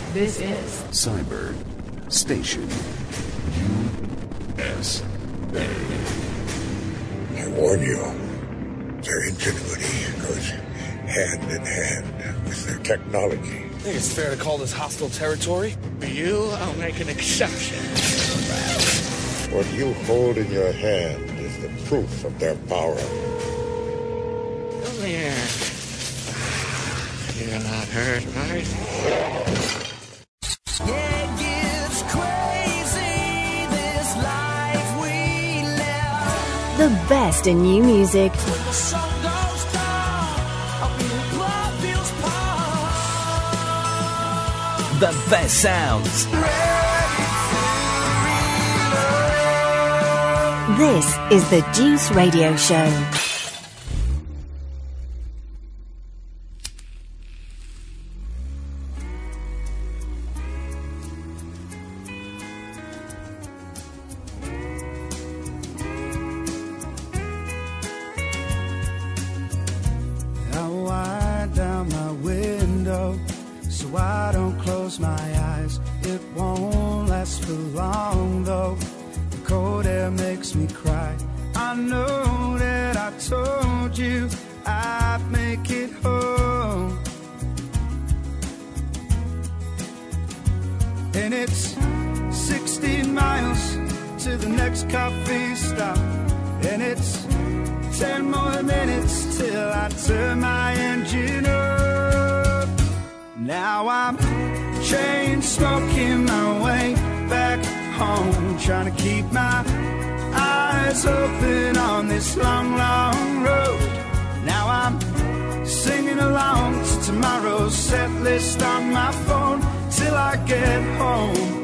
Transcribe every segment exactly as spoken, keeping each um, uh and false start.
This is Cyber Station U S A. I warn you, their ingenuity goes hand in hand with their technology. I think it's fair to call this hostile territory. For you, I'll make an exception. What you hold in your hand is the proof of their power. Come here. You're not hurt, right? Yeah, it gets crazy, this life we live. The best in new music. When the sun goes down, our blood feels pulse. The best sounds. This is the Juice Radio Show. I wind down my window so I don't close my eyes. It won't last for long though. Cold air makes me cry. I know that I told you I'd make it home. And it's sixteen miles to the next coffee stop. And it's ten more minutes till I turn my engine up. Now I'm chain smoking my way back home, trying to keep my eyes open on this long, long road. Now I'm singing along to tomorrow's set list on my phone till I get home.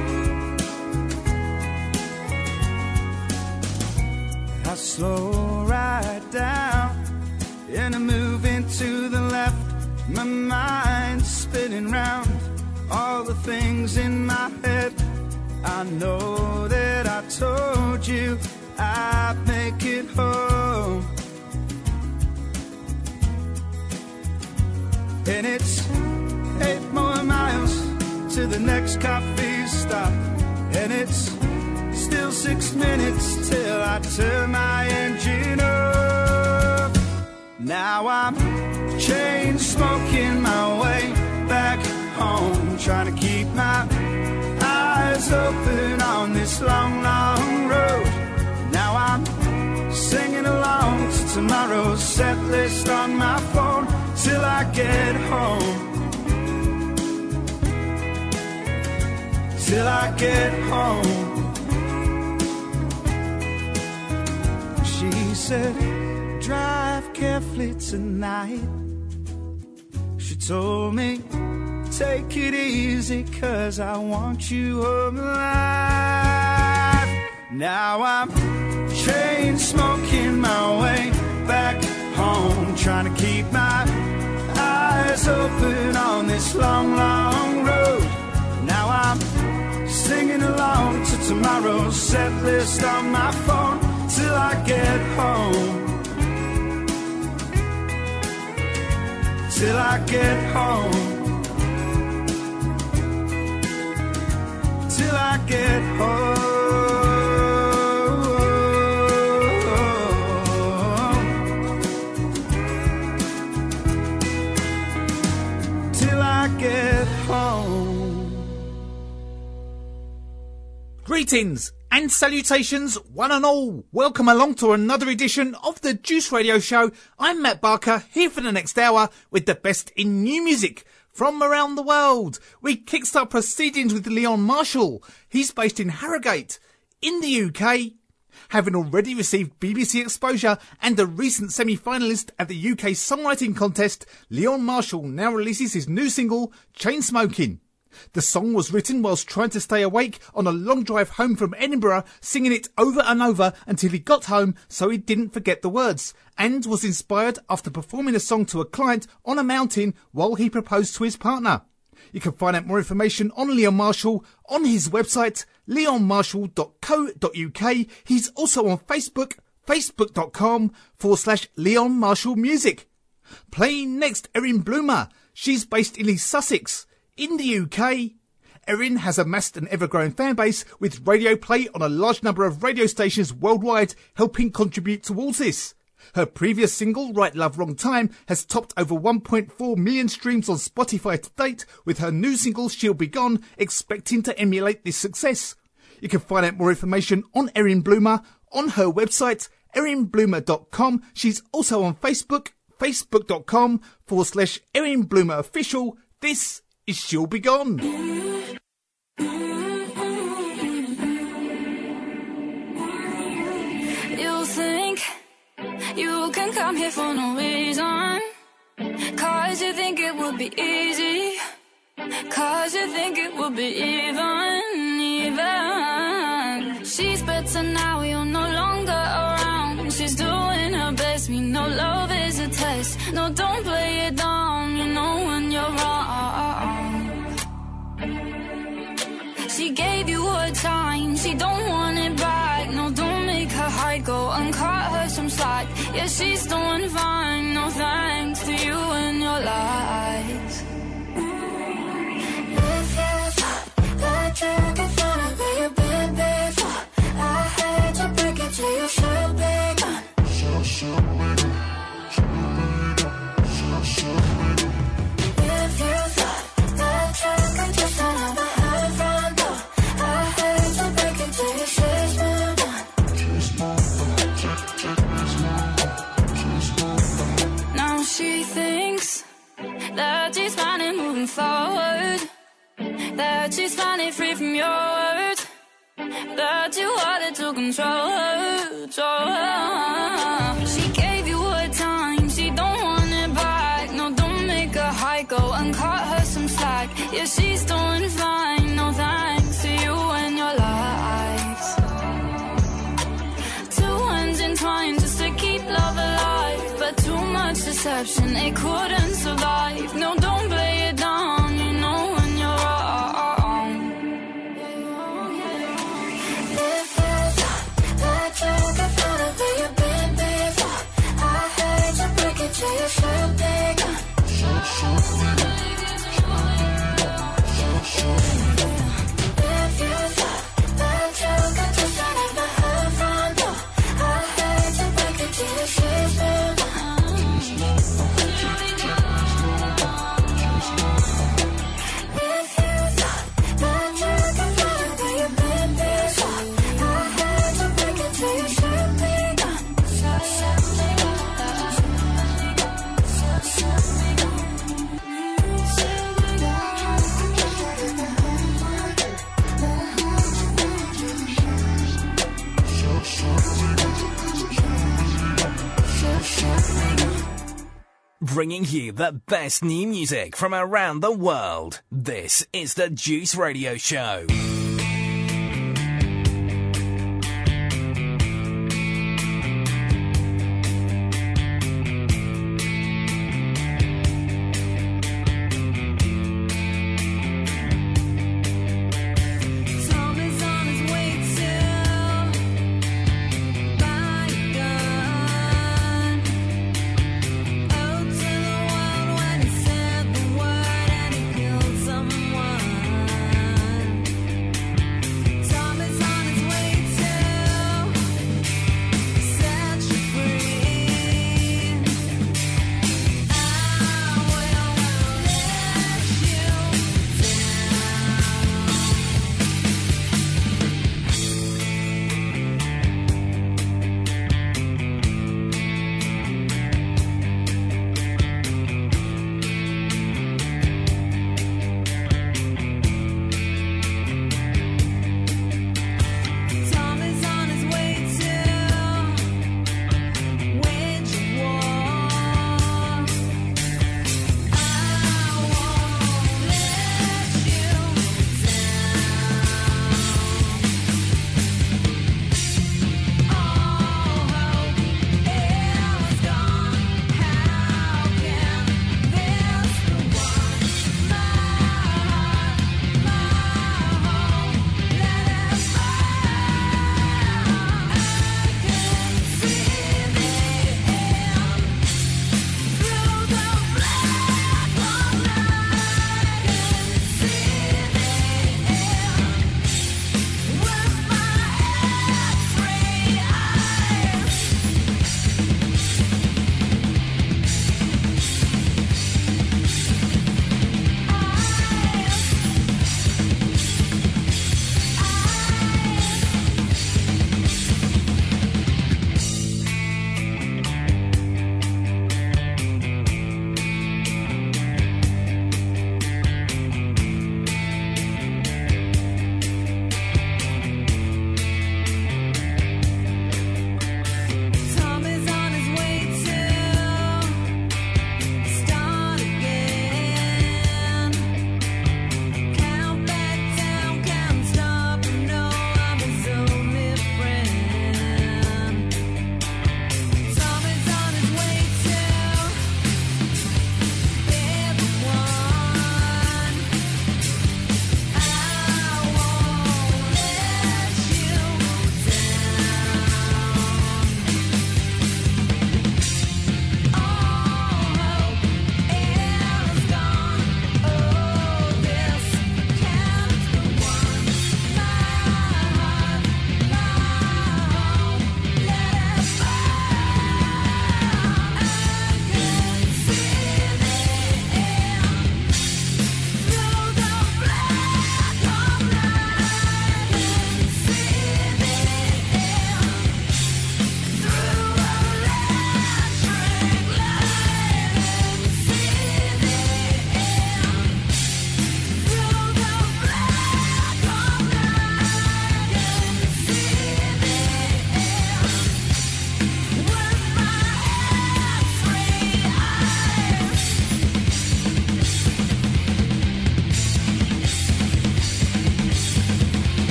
I slow right down and I move into the left. My mind's spinning round all the things in my head. I know that I told you I'd make it home. And it's eight more miles to the next coffee stop. And it's still six minutes till I turn my engine up. Now I'm chain smoking my way back home, trying to keep my eyes open on this long, long road. Now I'm singing along to tomorrow's set list on my phone till I get home. Till I get home. She said, drive carefully tonight. She told me, take it easy, cause I want you home alive. Now I'm chain smoking my way back home, trying to keep my eyes open on this long, long road. Now I'm singing along to tomorrow's set list on my phone till I get home. Till I get home. Till I get home. Till I get home. Greetings and salutations, one and all. Welcome along to another edition of the Juice Radio Show. I'm Matt Barker, here for the next hour with the best in new music from around the world. We kickstart proceedings with Leon Marshall. He's based in Harrogate, in the U K. Having already received B B C exposure and a recent semi-finalist at the U K Songwriting Contest, Leon Marshall now releases his new single, Chainsmoking. The song was written whilst trying to stay awake on a long drive home from Edinburgh, singing it over and over until he got home so he didn't forget the words, and was inspired after performing a song to a client on a mountain while he proposed to his partner. You can find out more information on Leon Marshall on his website, leon marshall dot co dot uk. He's also on Facebook, facebook.com forward slash Leon Marshall Music. Playing next, Erin Bloomer. She's based in East Sussex, In the U K, Erin has amassed an ever-growing fan base with radio play on a large number of radio stations worldwide, helping contribute towards this. Her previous single, Right Love Wrong Time, has topped over one point four million streams on Spotify to date, with her new single, She'll Be Gone, expecting to emulate this success. You can find out more information on Erin Bloomer on her website, erin bloomer dot com. She's also on Facebook, facebook.com forward slash Erin Bloomer Official. This is She'll Be Gone. You think you can come here for no reason, 'cause you think it would be easy, 'cause you think it would be even, even. She's better now, you're no longer around. She's doing her best, we know love is a test. No, don't play it down, you know when you're wrong. She gave you her time, she don't want it back. No, don't make her hide, go and cut her some slack. Yeah, she's doing fine, no thanks to you and your lies. If you thought that you could find out where you've been before, I hate to break it to you, she'll be gone. She'll, she'll be gone. She'll, she'll be gone. If you thought that you could just find out where her front door, I hate to break it to you, she's moved on. She's moved on. She's moved on. Now she thinks that she's fine and moving forward, that she's finally free from your words, that you wanted to control her, control her. She gave you her time, she don't want it back. No, don't make her hide, go and cut her some slack. Yeah, she's doing fine, no thanks to you and your lies. Two hands entwined just to keep love alive, but too much deception, it couldn't survive. No, don't play it down, you know when you're wrong. If you thought that you could find out where you've been before, I hate to break it to you, she'll be gone. She'll, she'll be gone. She'll, she'll be gone. If you thought that you could just find out where her front door, I hate to break it to you, she's moved on. She's moved on. If you thought that you could find out where you've been before, I hate to break it to you, she'll be gone. She'll, she'll be gone. She'll, she'll be gone. She'll be gone. She'll, she'll be gone. She'll, she'll be gone. Bringing you the best new music from around the world. This is the Juice Radio Show. Tom is on his way to buy a gun. Oh, to the world when he said the word and he killed someone.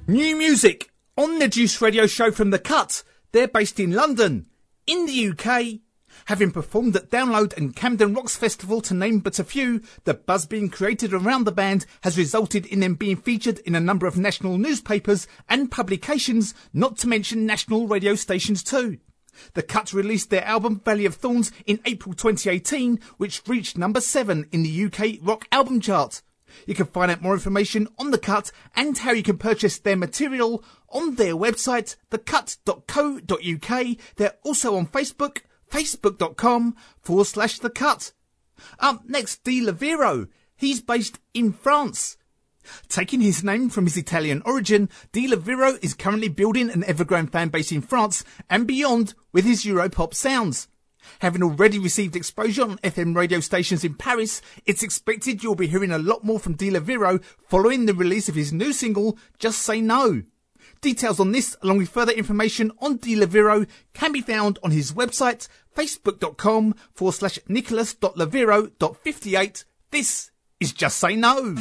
New music on the Juice Radio Show from The Cut. They're based in London, in the U K. Having performed at Download and Camden Rocks Festival, to name but a few, the buzz being created around the band has resulted in them being featured in a number of national newspapers and publications, not to mention national radio stations too. The Cut released their album Valley of Thorns in April twenty eighteen, which reached number seven in the U K rock album chart. You can find out more information on The Cut and how you can purchase their material on their website, the cut dot co dot U K. They're also on Facebook, facebook.com forward slash The Cut. Up next, De La Vero. He's based in France. Taking his name from his Italian origin, De La Vero is currently building an ever-growing fan base in France and beyond with his Europop sounds. Having already received exposure on F M radio stations in Paris, it's expected you'll be hearing a lot more from De La Vero following the release of his new single, Just Say No. Details on this, along with further information on De La Vero, can be found on his website, facebook.com forward slash nicholas.lavero.58. This is Just Say No.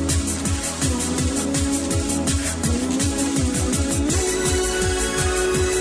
Ooh.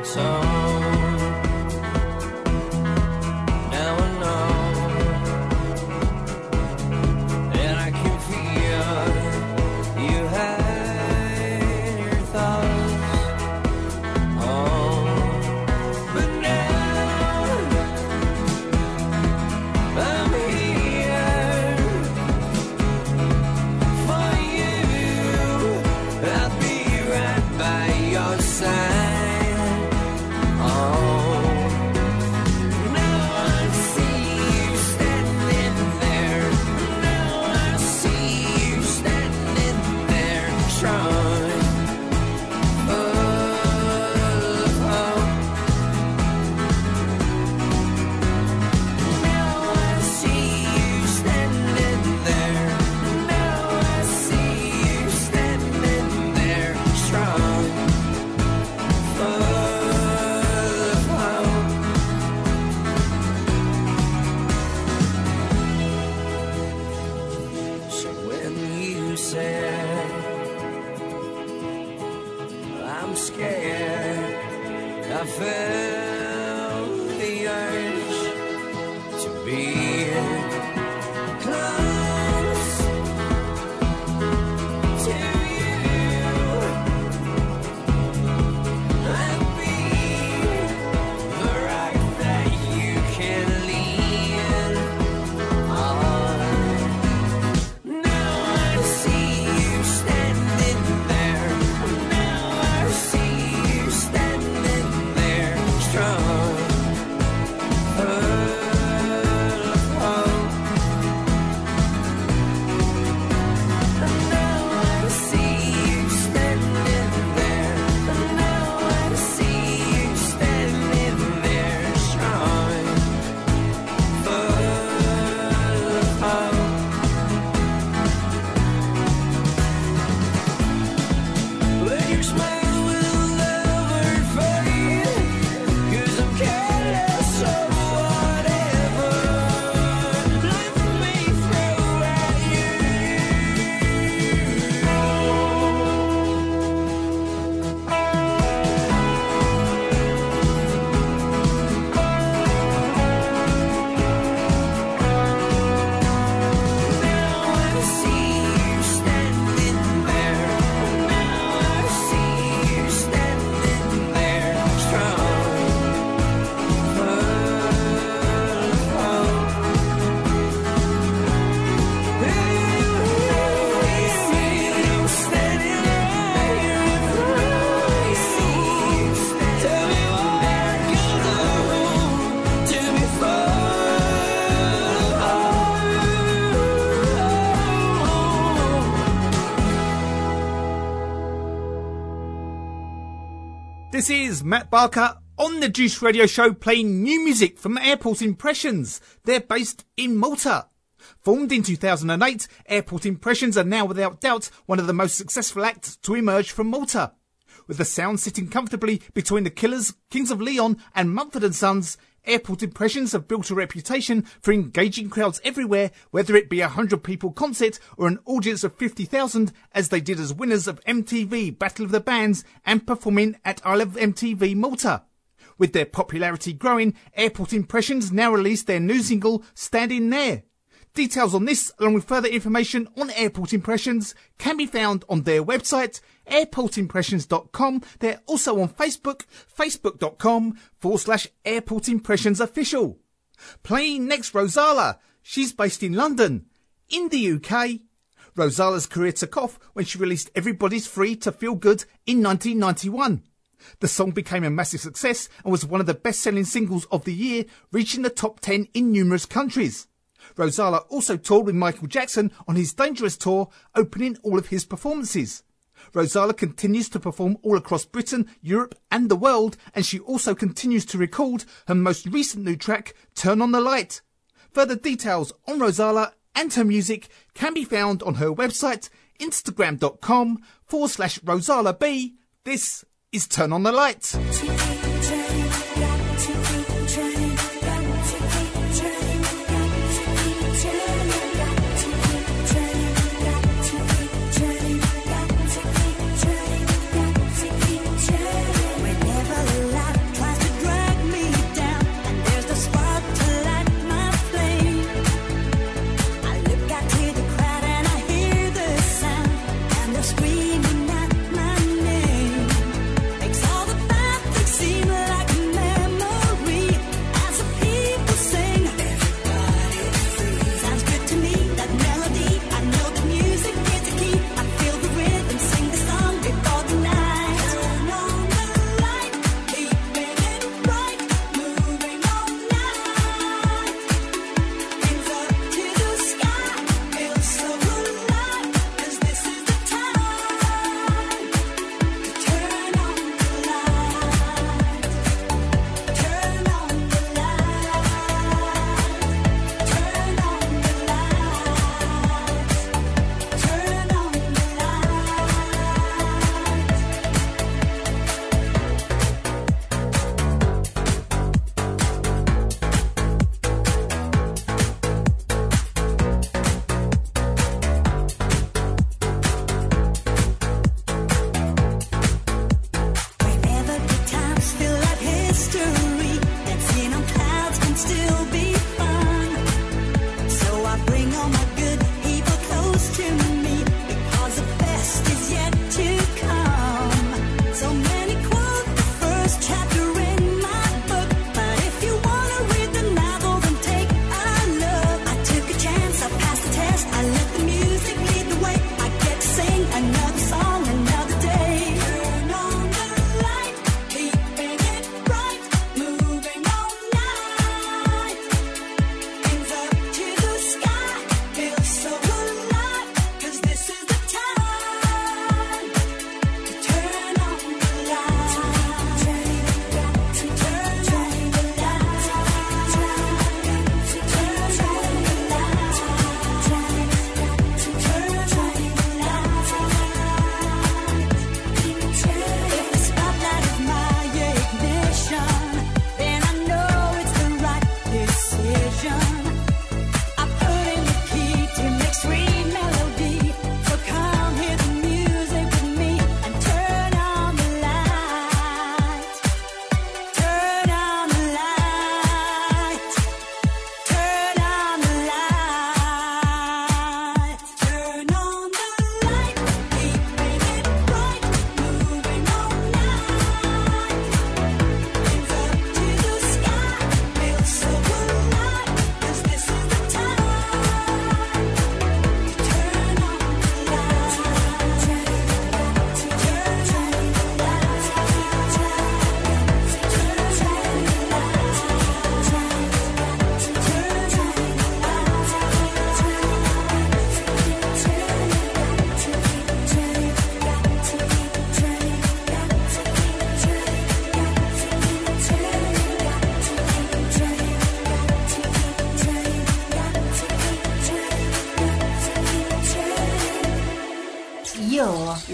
This is Matt Barker on the Juice Radio Show playing new music from Airport Impressions. They're based in Malta. Formed in two thousand eight, Airport Impressions are now without doubt one of the most successful acts to emerge from Malta. With the sound sitting comfortably between the Killers, Kings of Leon and Mumford and Sons, Airport Impressions have built a reputation for engaging crowds everywhere, whether it be a hundred people concert or an audience of fifty thousand, as they did as winners of M T V Battle of the Bands and performing at I Love M T V Malta. With their popularity growing, Airport Impressions now released their new single, Standing There. Details on this, along with further information on Airport Impressions, can be found on their website, airport impressions dot com. They're also on Facebook, facebook.com forward slash Airport Impressions Official. Playing next, Rosala. She's based in London, in the U K. Rosala's career took off when she released Everybody's Free to Feel Good in nineteen ninety-one. The song became a massive success and was one of the best-selling singles of the year, reaching the top ten in numerous countries. Rosala also toured with Michael Jackson on his Dangerous tour, opening all of his performances. Rosala continues to perform all across Britain, Europe and the world, and she also continues to record her most recent new track, Turn on the Light. Further details on Rosala and her music can be found on her website, instagram.com forward slash Rosala B. This is Turn on the Light. Whenever life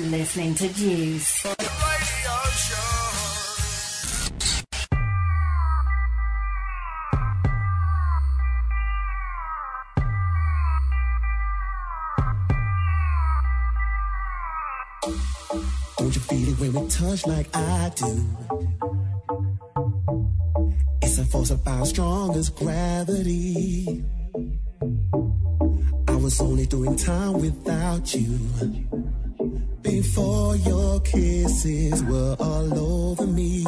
listening to Juice. Don't you feel it when we touch like I do? It's a force about strong as gravity. I was only doing time without you before your kisses were all over me.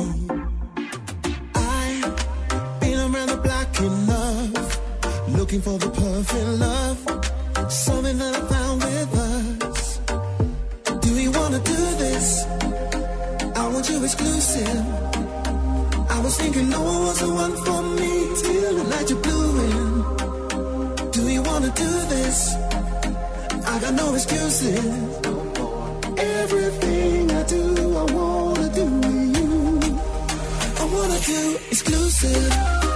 I've been around the block in love, looking for the perfect love, something that I found with us. Do we wanna do this? I want you exclusive. I was thinking no one was the one for me till the night you blew in. Do we wanna do this? I got no excuses. Everything I do, I wanna do with you. I wanna do exclusive.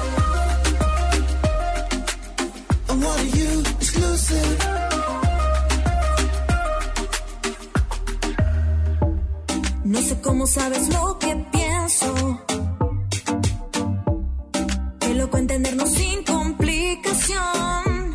I want you exclusive. No sé cómo sabes lo que pienso. Que loco entendernos sin complicación.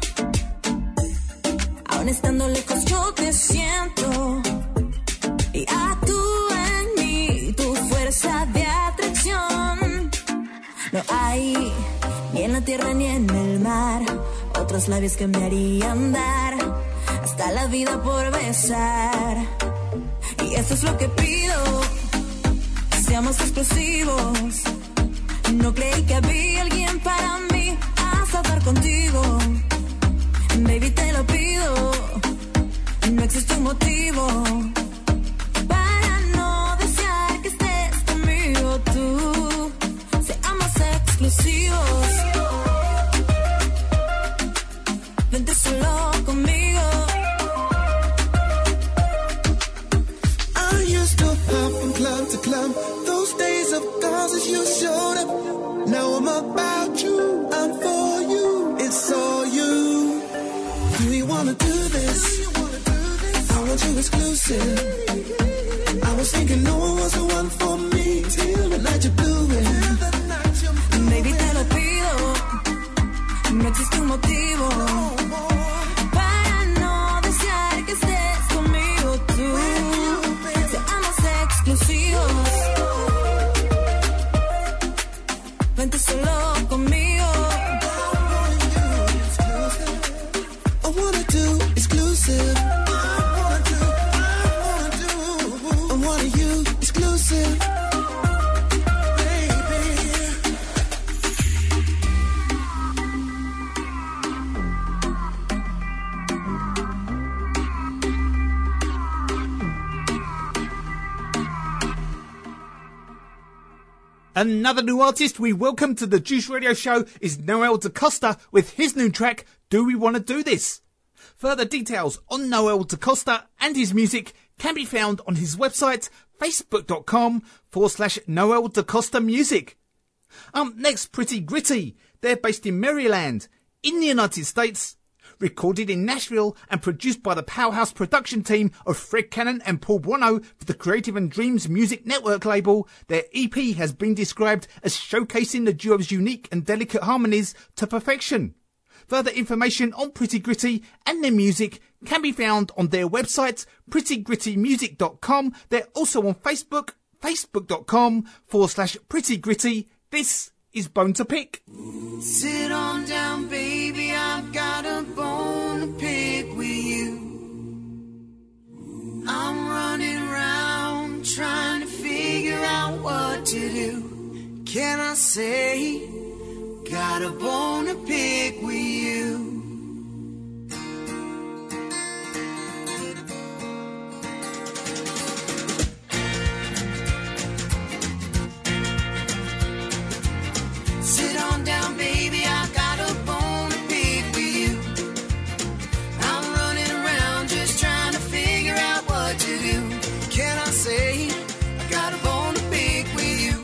Aún estando lejos yo te siento. Y actúa en mí tu fuerza de atracción. No hay ni en la tierra ni en el mar otros labios que me harían dar hasta la vida por besar. Y eso es lo que pido, seamos explosivos. No creí que había alguien para mí hasta estar contigo. Baby, te lo pido, no existe un motivo para no desear que estés conmigo tú. Seamos exclusivos. Vente solo conmigo. Hop from club to club, those days of causes you showed up. Now I'm about you, I'm for you, it's all you. Do we wanna do this? I want you exclusive. I was thinking no one was the one for me till the night you blew in. Baby, te lo pido, no existe un motivo para no desear que estés conmigo tú. Exclusivos. Vente solo conmigo. I wanna do exclusive. I wanna you exclusive. Another new artist we welcome to the Juice Radio Show is Noel Da Costa with his new track, Do We Wanna Do This? Further details on Noel Da Costa and his music can be found on his website, facebook.com forward slash Noel Da Costa Music. Um, next, Pretty Gritty. They're based in Maryland, in the United States. Recorded in Nashville and produced by the powerhouse production team of Fred Cannon and Paul Buono for the Creative and Dreams Music Network label, their E P has been described as showcasing the duo's unique and delicate harmonies to perfection. Further information on Pretty Gritty and their music can be found on their website, pretty gritty music dot com. They're also on Facebook, facebook.com forward slash Pretty Gritty. This is Bone to Pick. Sit on down, baby, I've got a bone to pick with you. I'm running round trying to figure out what to do. Can I say, got a bone to pick with you? Sit on down, baby, I got a bone to pick with you. I'm running around just trying to figure out what to do. Can I say, I got a bone to pick with you?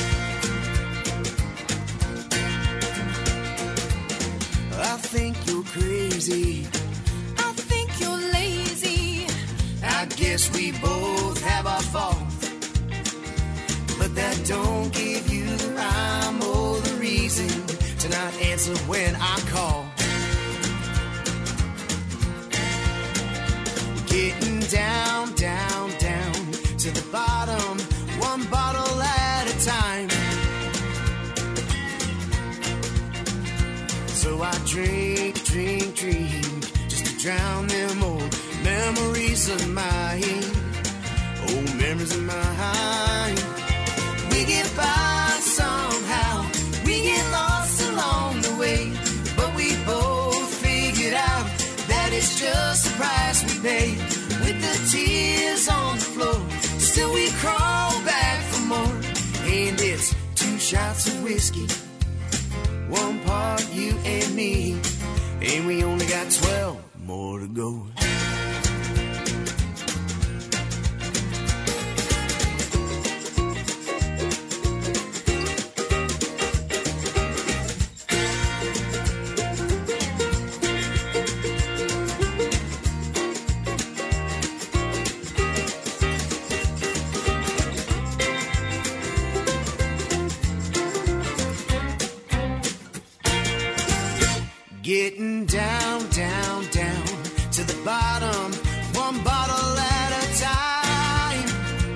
I think you're crazy. I think you're lazy. I guess yes, we both have our faults, but that don't give you the rhyme or the reason to not answer when I call. Getting down, down, down to the bottom, one bottle at a time. So I drink, drink, drink, just to drown them old memories of mine. Old memories of mine. We get by somehow, we get lost along the way, but we both figured out that it's just the price we pay. With the tears on the floor, still we crawl back for more. And it's two shots of whiskey, one part you and me, and we only got twelve more to go. Getting down, down, down to the bottom, one bottle at a time.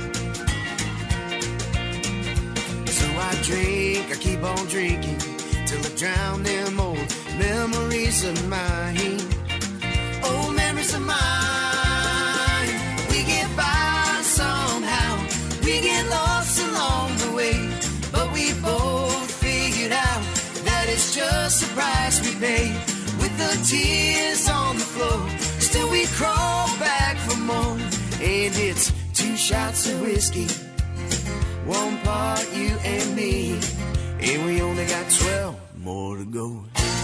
So I drink, I keep on drinking till I drown them old memories of mine. Old memories of mine. We get by somehow, we get lost along the way, but we both figured out that it's just the price we pay. With the tears on the floor, still we crawl back for more. And it's two shots of whiskey, one part you and me, and we only got twelve more to go.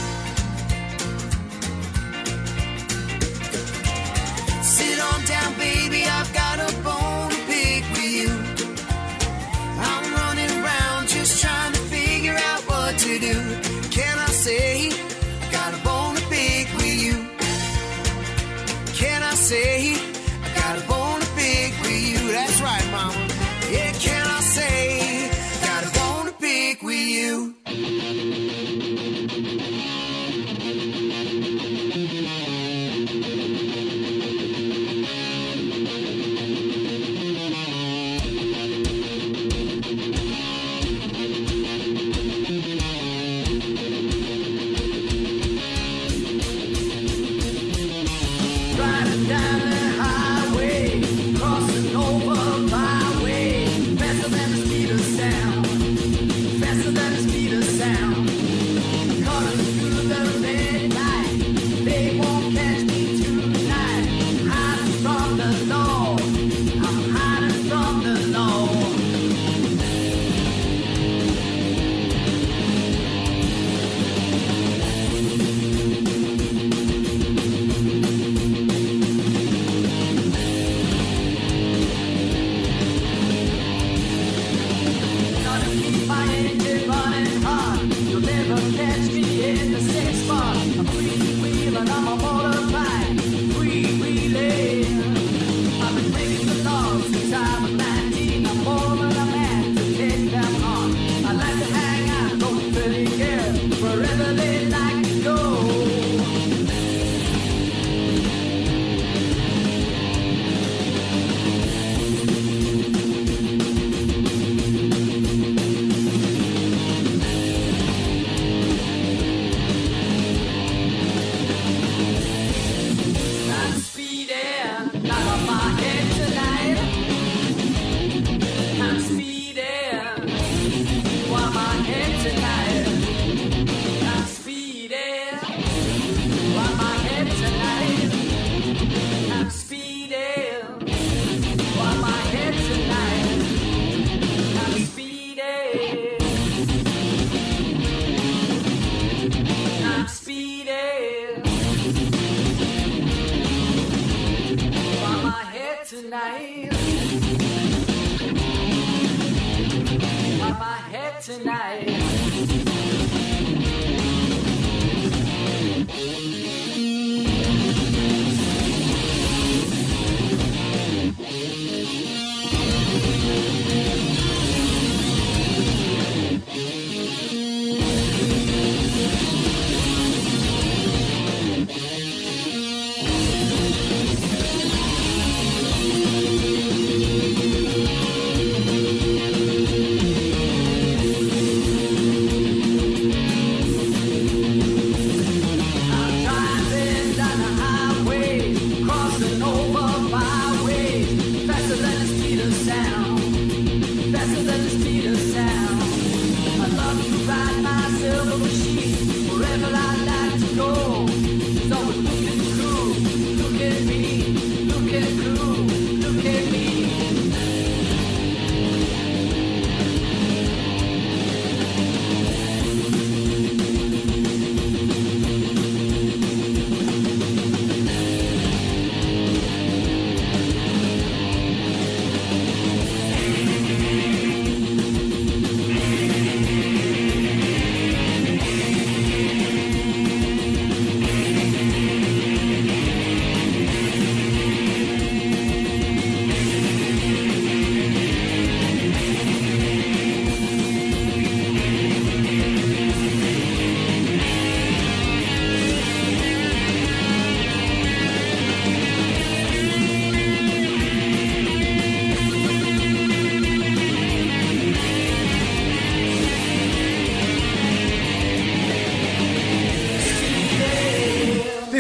Sit on down, baby, I've got a bone to pick with you. I'm running around just trying to figure out what to do. Can I say I got a bone to pick with you? Can I say I got a bone to pick with you? That's right, mama. Yeah, can I say I got a bone to pick with you?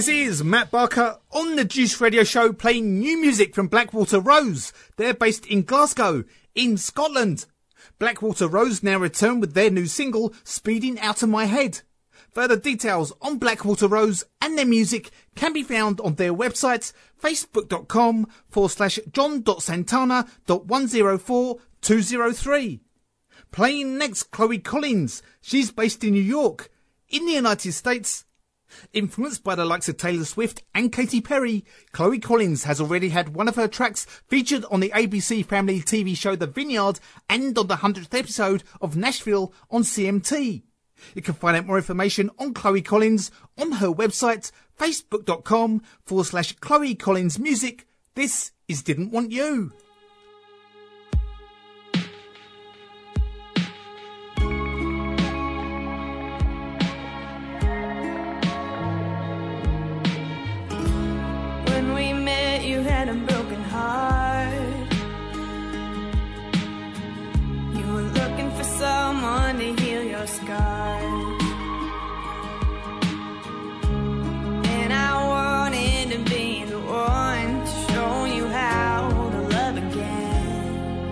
This is Matt Barker on the Juice Radio Show, playing new music from Blackwater Rose. They're based in Glasgow, in Scotland. Blackwater Rose now return with their new single, Speeding Out of My Head. Further details on Blackwater Rose and their music can be found on their websites, facebook.com forward slash john.santana.104203. Playing next, Chloe Collins. She's based in New York, in the United States. Influenced by the likes of Taylor Swift and Katy Perry, Chloe Collins has already had one of her tracks featured on the A B C family T V show The Vineyard and on the hundredth episode of Nashville on C M T. You can find out more information on Chloe Collins on her website, facebook.com forward slash Chloe Collins Music. This is Didn't Want You. When we met, you had a broken heart. You were looking for someone to heal your scars. And I wanted to be the one to show you how to love again.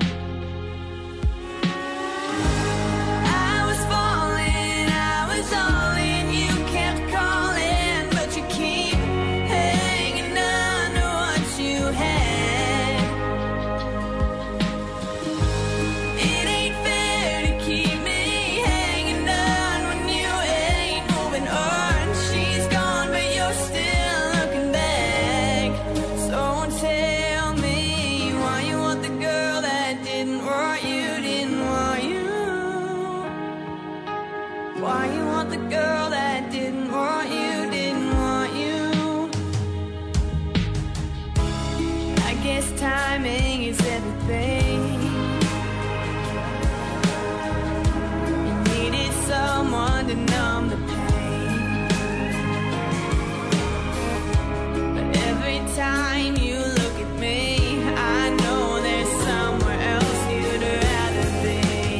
I was falling, I was all in, you kept calling, but you keep hanging on to what you had. It ain't fair to keep me hanging on when you ain't moving on. She's gone, but you're still looking back. So tell me why you want the girl that didn't want you, didn't want you. Why you want the girl that didn't want you, didn't want you. I guess timing is everything. You needed someone to numb the pain. But every time you look at me, I know there's somewhere else you'd rather be.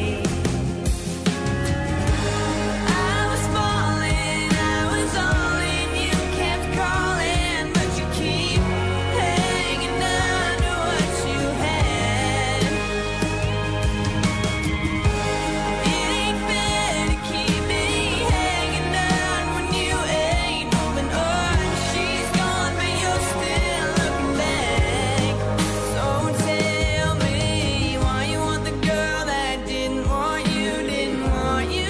I was falling, I was all in, you kept calling, but you keep hanging on to what you had. It ain't fair to keep me hanging on when you ain't moving on. She's gone, but you're still looking back. So tell me why you want the girl that didn't want you, didn't want you.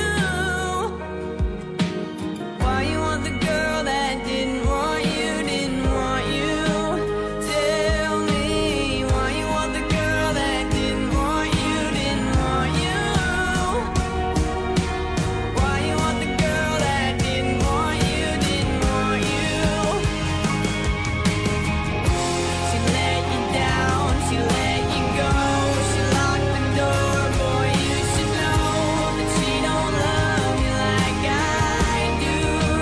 Why you want the girl that didn't want you, didn't want you. Tell me why you want the girl that didn't want you, didn't want you. Why you want the girl that didn't want you, didn't want you. She let you down, she let you go, she locked the door. Boy, you should know that she don't love you like I do.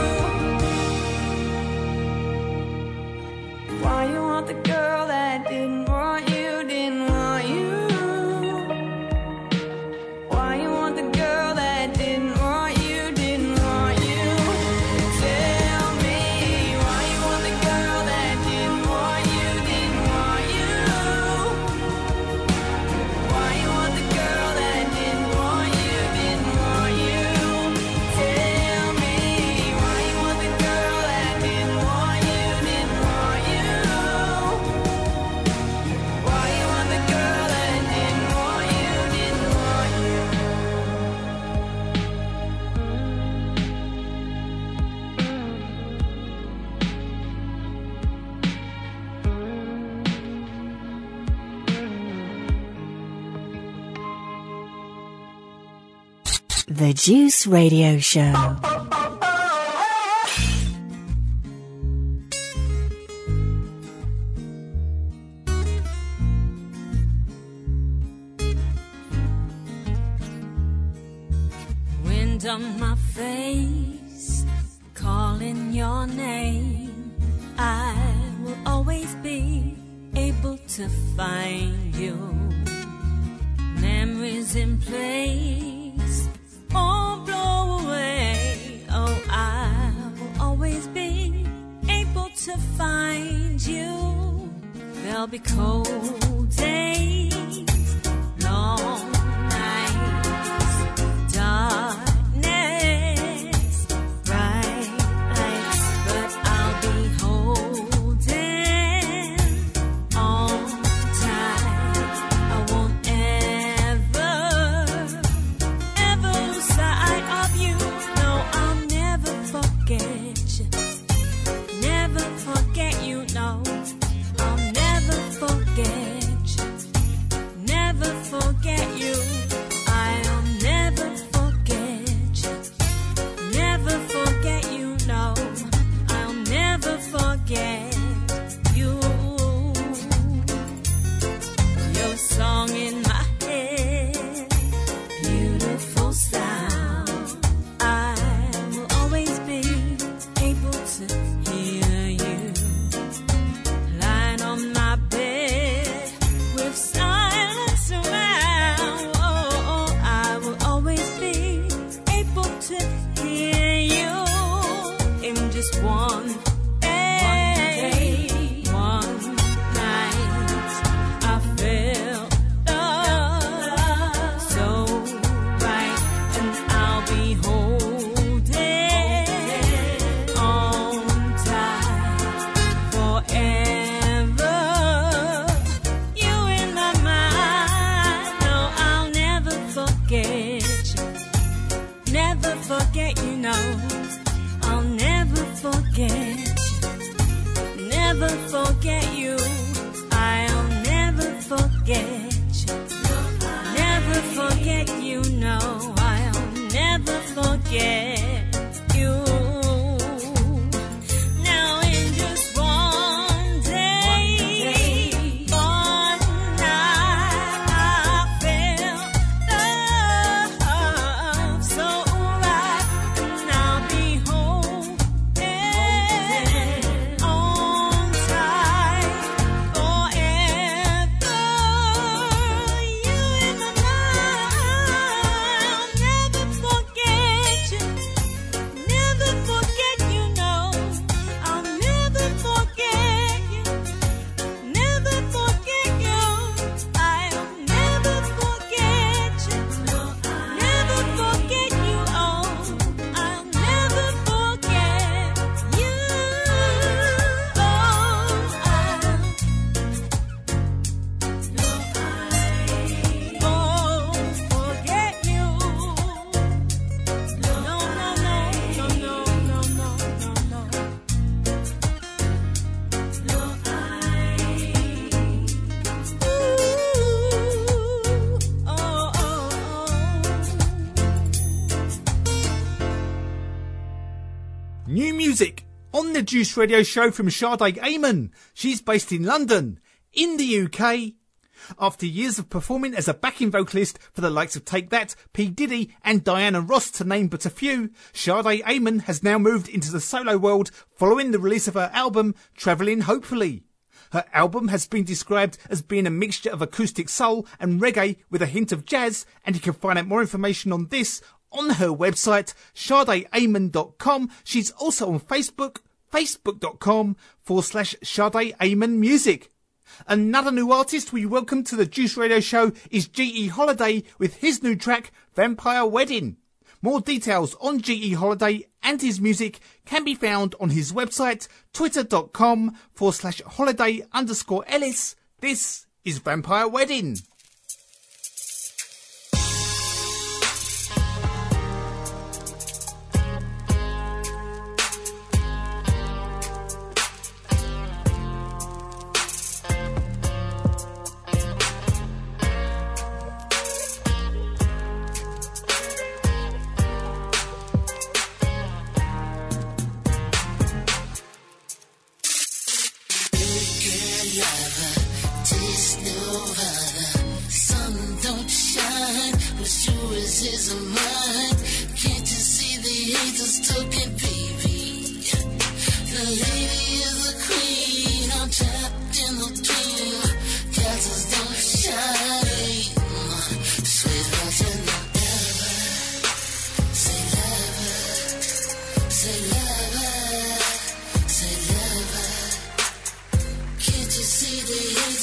Why you want the girl that didn't want you, didn't want you. Why you want the girl that didn't want you, didn't want you. Tell me why you want the girl that didn't want you, didn't want you. Why you want the girl that didn't want you, didn't want you. Tell me why you want the girl that didn't want you, didn't want you. Why you want the girl that didn't want you, didn't want you. The Juice Radio Show. Wind on my face, calling your name. I will always be able to find you. Memories in place, all blow away. Oh, I will always be able there'll be cold days, long nights, darkness, bright lights, but I'll be holding on tight. I won't ever, ever lose sight of you. No, I'll never forget you. Never forget you, no. I'll never forget you. Never forget you. I'll never forget you. Never forget you, no. I'll never forget you. Your song in my head, beautiful sound. I will always be able to hear you. Lying on my bed with silence around. Oh, oh, I will always be able to hear you in just one day, one night. I felt love so right, and I'll be holding on tight forever. You in my mind. No, I'll never forget you. Never forget you, no. I'll never forget you. Never forget you. I'll never forget you. Never forget you, no. I'll never forget you. Now in just one day, one night, I felt love so right, and I'll be holding on tight forever. You in my mind. I'll never forget you. Never forget you, no. I'll never forget you. Never forget you. I'll never forget you. Never forget you. Oh, I'll never forget you. Oh, I won't forget you. No, no, no, no, no, no, no, no, no. No, I. Ooh, oh, oh, oh. New music on the Juice Radio Show from Sade Amon. She's based in London, in the U K. After years of performing as a backing vocalist for the likes of Take That, P. Diddy and Diana Ross, to name but a few, Sade Amon has now moved into the solo world following the release of her album, Travelling Hopefully. Her album has been described as being a mixture of acoustic soul and reggae with a hint of jazz, and you can find out more information on this on her website, sade amon dot com. She's also on Facebook, facebook.com forward slash Sade Amon Music. Another new artist we welcome to the Juice Radio Show is G E Holiday with his new track, Vampire Wedding. More details on G E Holiday and his music can be found on his website, twitter.com forward slash holiday underscore Ellis. This is Vampire Wedding. Is a mine. Can't you see the haters talking, baby? The lady is a queen. I'm trapped in between. Castles don't shine. Sweetheart, you're not ever. Say lover. Say lover. Say lover. Can't you see the haters?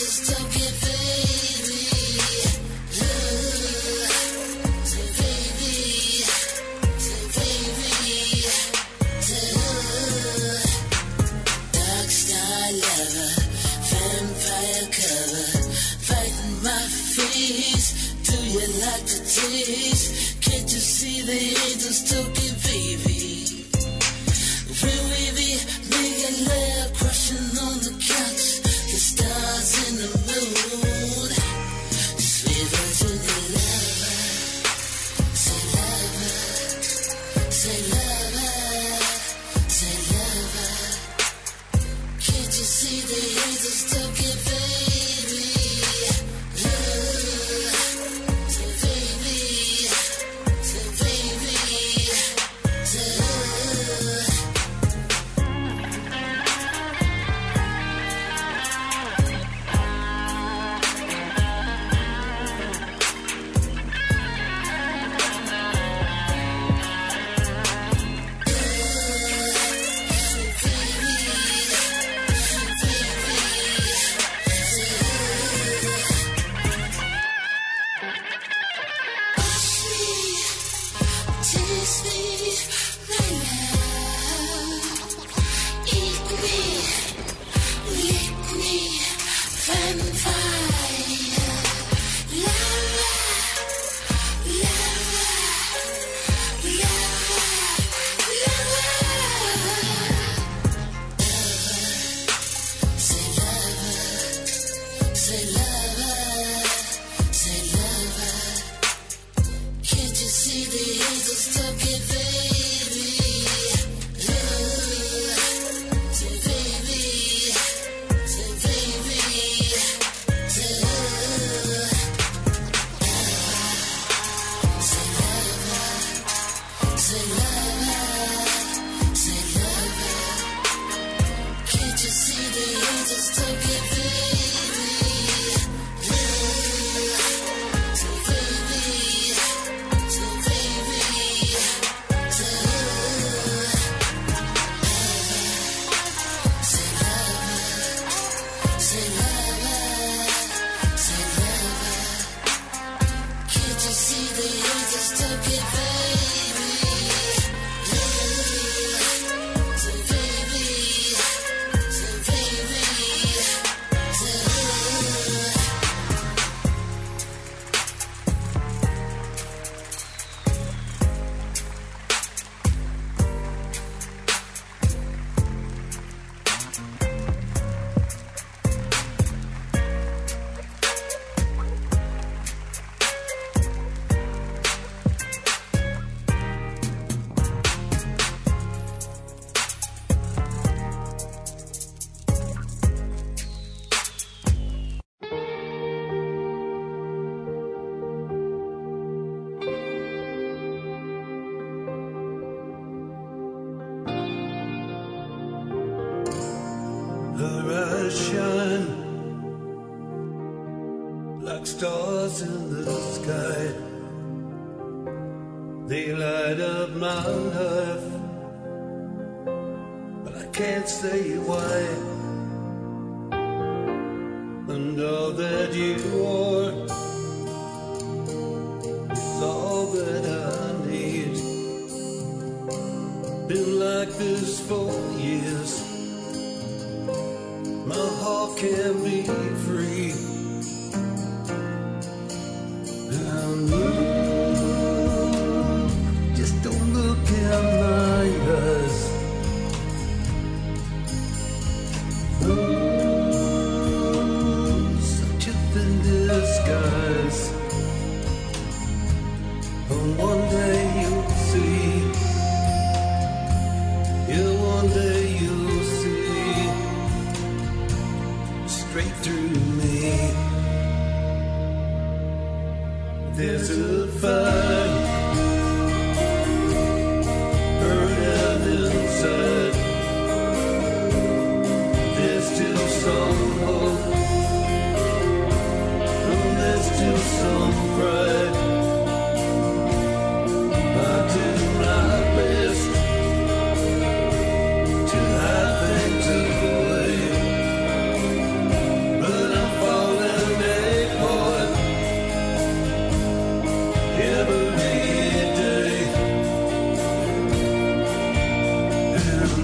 the angels talking, baby. When we be making love, crushing on the couch, the stars in the moon. Sweet virgin lover, say lover, say lover, say lover. Can't you see the angels talking, baby? Love, say baby, say baby, say love. Taste me, my love. Eat me, lick me, vampire. Lover, lover, lover, lover. Say lover, say lover, say lover. Can't you see the angels talking, baby? Love, say baby, say baby, say love. Say lover, say lover, say lover. Can't you see the angels talking, baby? Love, say baby. Say baby, say love. Say lover, say lover, say lover. Can't you see the angels talking, baby? Love, say baby, say baby, say love. Her eyes shine like stars in the sky. They light up my life, but I can't say why. And all that you are is all that I need. Been like this for years. My heart can be free. And ooh, just don't look in my eyes. Ooh, such a thin disguise. And one day you'll see. Yeah, one day you'll see. Straight through me. There's a fire burning inside. There's still some hope. And there's still some pride. I do my best to hide things away. But I'm falling apart every day. And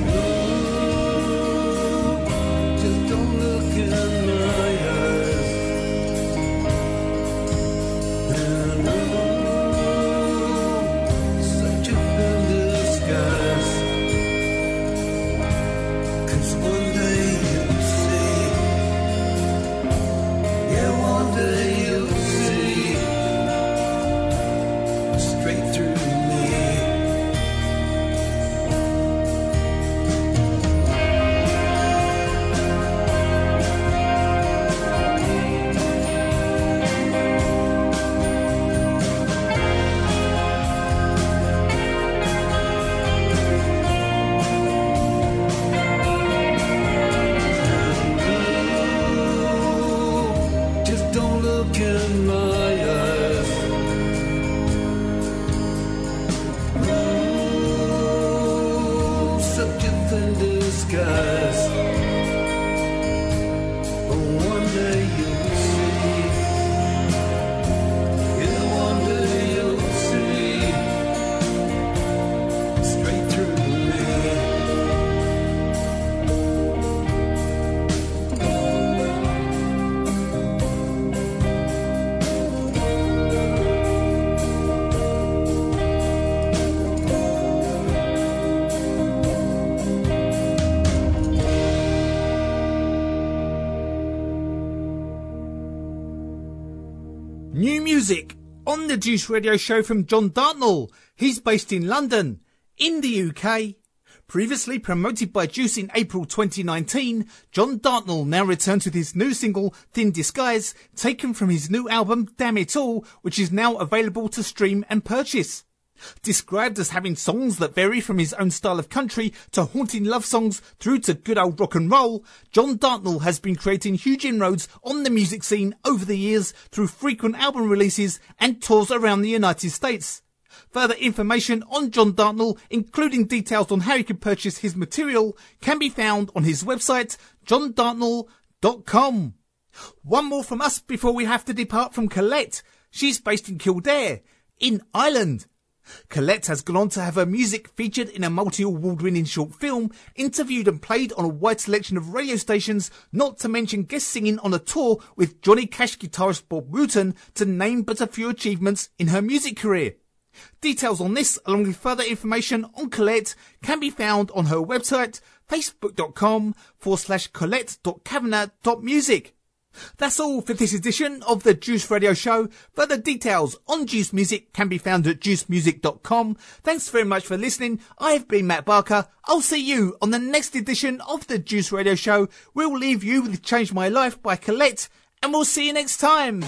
music on the Juice Radio Show from John Dartnell. He's based in London, in the U K. Previously promoted by Juice in April twenty nineteen, John Dartnell now returns with his new single, Thin Disguise, taken from his new album, Damn It All, which is now available to stream and purchase. Described as having songs that vary from his own style of country to haunting love songs through to good old rock and roll, John Dartnell has been creating huge inroads on the music scene over the years through frequent album releases and tours around the United States. Further information on John Dartnell, including details on how you can purchase his material, can be found on his website, john dartnell dot com. One more from us before we have to depart from Colette. She's based in Kildare, in Ireland. Colette has gone on to have her music featured in a multi-award winning short film, interviewed and played on a wide selection of radio stations, not to mention guest singing on a tour with Johnny Cash guitarist Bob Wooten, to name but a few achievements in her music career. Details on this, along with further information on Colette, can be found on her website, facebook.com forward slash colette.kavanagh.music. That's all for this edition of the Juice Radio Show. Further details on Juice Music can be found at juice music dot com. Thanks very much for listening. I've been Matt Barker. I'll see you on the next edition of the Juice Radio Show. We'll leave you with Change My Life by Colette, and we'll see you next time.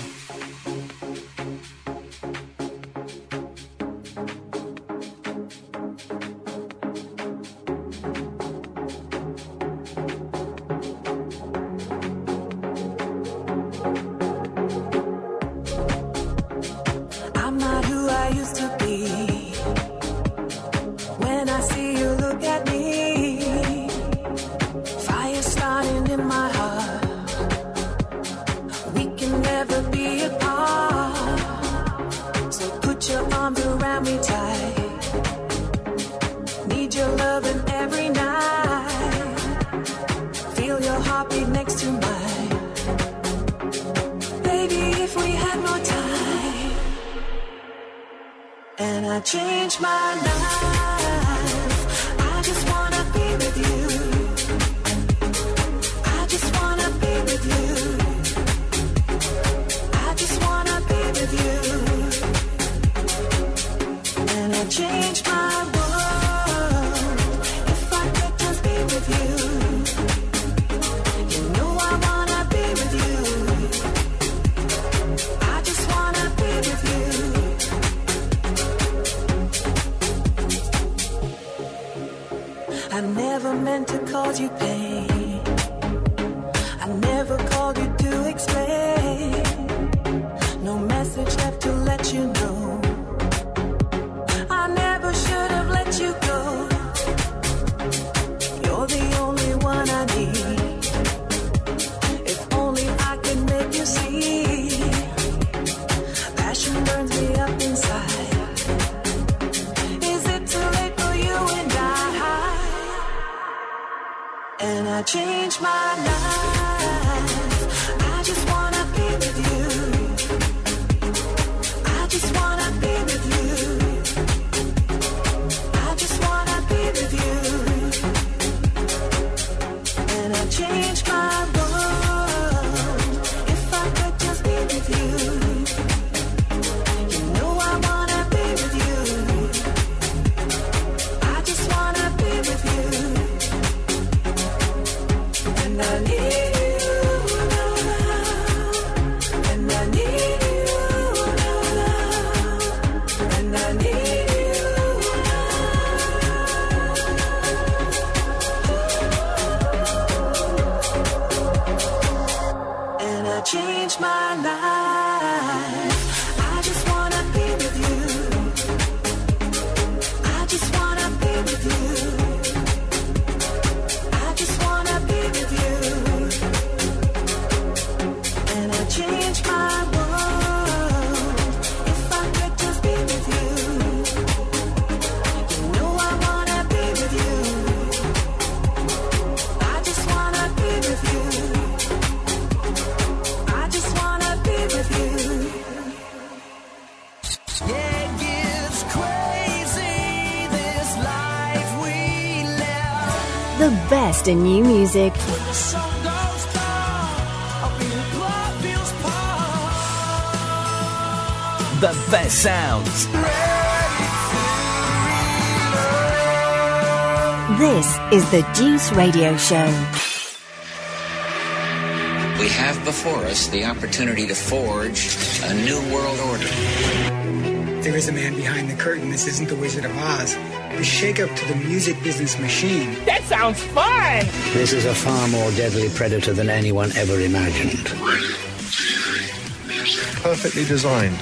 Change my life. I just wanna be with you. I just wanna be with you. I just wanna be with you. And I change my world if I could just be with you. You know I wanna be with you. I just wanna be with you. I never meant to cause you pain. I never called you to explain. No message left to let you know. I never should have let you go. You're the only one I need. If only I could make you see. Passion burns me up inside. Is it too late for you and I? And I changed my life. I just wanna be with you. I just wanna be with you. I just wanna be with you. And I changed my world if I could just be with you. You know I wanna be with you. I just wanna be with you. And I need you now, and I need you now, and I need you now. And I changed my life. I just wanna be with you. I just wanna be with you. Change my world if I could just be with you. You know I wanna be with you. I just wanna be with you. I just wanna be with you. Yeah, it's crazy, this life we live. The best in new music. the best sounds. This is the Juice Radio Show. We have before us the opportunity to forge a new world order. There is a man behind the curtain. This isn't the Wizard of Oz. The shake-up to the music business machine. That sounds fun! This is a far more deadly predator than anyone ever imagined. Perfectly designed.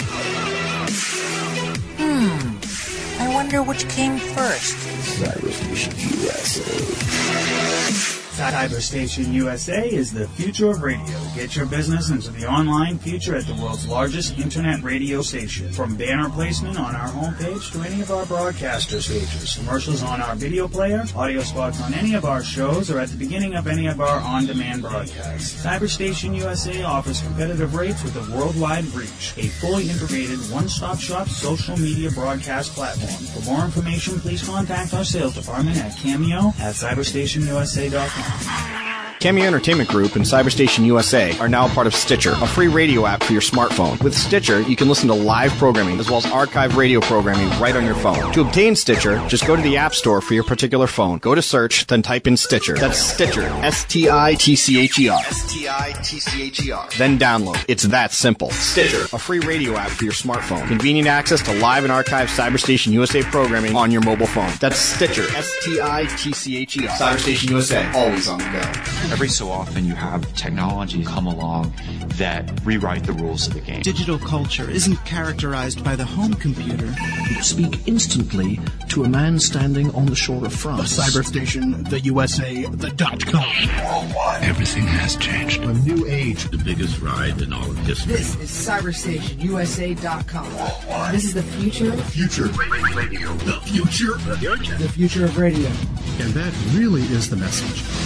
Hmm. I wonder which came first. Cyberstation U S A. Cyberstation U S A is the future of radio. Get your business into the online future at the world's largest internet radio station. From banner placement on our homepage to any of our broadcaster stages, commercials on our video player, audio spots on any of our shows, or at the beginning of any of our on-demand broadcasts. Cyberstation U S A offers competitive rates with a worldwide reach. A fully integrated one-stop shop social media broadcast platform. For more information, please contact our sales department at Cameo at cyberstation U S A dot com. Cameo Entertainment Group and Cyberstation U S A are now part of Stitcher, a free radio app for your smartphone. With Stitcher, you can listen to live programming as well as archived radio programming right on your phone. To obtain Stitcher, just go to the App Store for your particular phone. Go to search, then type in Stitcher. That's Stitcher. S T I T C H E R. S T I T C H E R. Then download. It's that simple. Stitcher, a free radio app for your smartphone. Convenient access to live and archived Cyberstation U S A programming on your mobile phone. That's Stitcher. S T I T C H E R. Cyberstation U S A. Always on the go. Every so often you have technology come along that rewrite the rules of the game. Digital culture isn't characterized by the home computer. You speak instantly to a man standing on the shore of France. The Cyberstation, the U S A, the dot com. Worldwide. Everything has changed. A new age. The biggest ride in all of history. This is Cyberstation U S A dot com. Worldwide. This is the future. The future. Radio. The future. The future. The future of radio. And that really is the message.